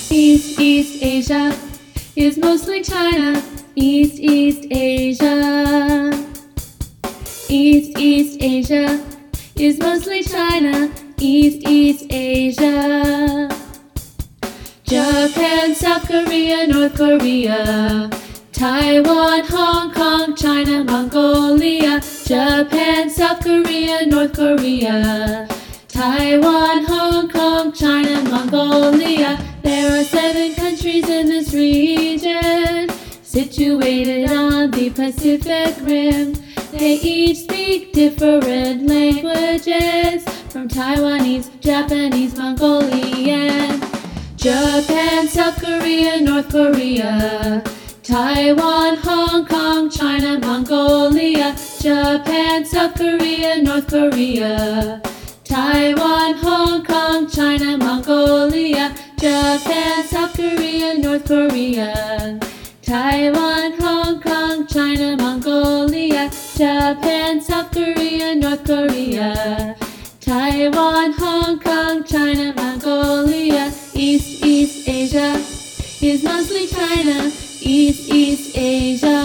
East Asia is mostly China. East Asia. East Asia is mostly China. East Asia. Japan, South Korea, North Korea, Taiwan, Hong Kong, China, Mongolia. Japan, South Korea, North Korea, Taiwan, Hong Kong, China, Mongolia. There are 7 countries in this region, situated on the Pacific Rim. They each speak different languages, from Taiwanese, Japanese, Mongolian. Japan, South Korea, North Korea, Taiwan, Hong Kong, China, Mongolia. Japan, South Korea, North Korea, Taiwan, Hong Kong, China, Mongolia. Japan, South Korea, North Korea, Taiwan, Hong Kong, China, Mongolia. Japan, South Korea, North Korea, Taiwan, Hong Kong, China, Mongolia. East Asia is mostly China. East Asia.